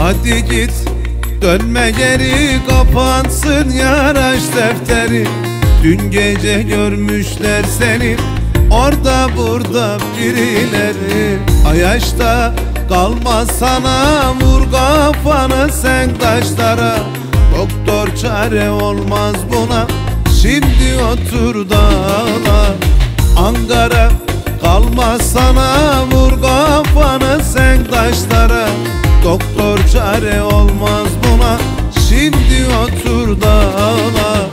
Hadi git dönme geri, kapansın yaraş defteri. Dün gece görmüşler seni orada burada birileri. Ayaşta kalmaz sana, vur kafanı sen taşlara. Doktor çare olmaz buna, şimdi otur dağla. Ankara kalmaz sana, vur kafanı sen taşlara. Doktor çare olmaz buna, şimdi otur dağla.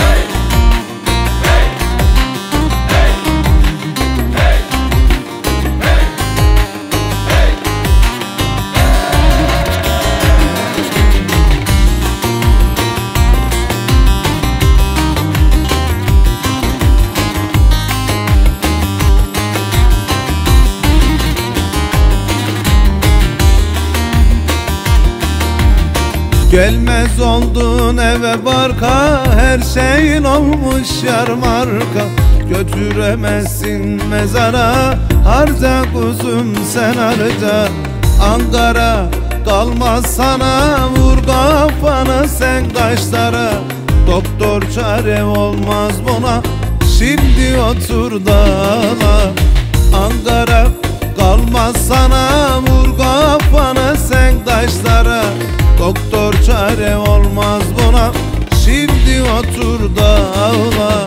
Gelmez oldun eve barka, her şeyin olmuş yarmarka. Götüremezsin mezara, harca kuzum sen harca. Ankara kalmaz sana, vur kafanı sen taşlara. Doktor çare olmaz buna, şimdi otur dağla. Ankara kalmaz sana, vur kafanı sen taşlara. Doktor çare olmaz buna, şimdi otur dağla.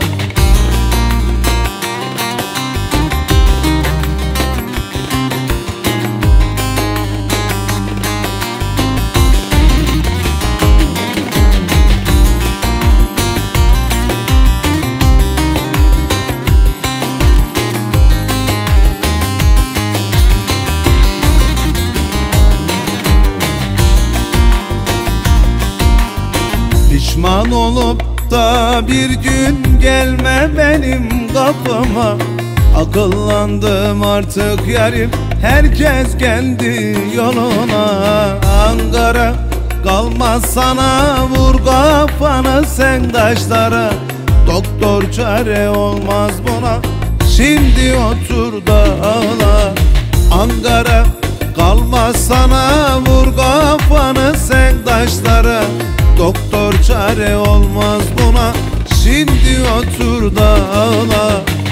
Pişman olup da bir gün gelme benim kapıma. Akıllandım artık yarim, herkes kendi yoluna. Ankara kalmaz sana, vur kafanı sen taşlara. Doktor çare olmaz buna, şimdi otur dağla. Ankara kalmaz sana, vur kafanı sen taşlara. Doktor çare olmaz buna, şimdi otur dağla.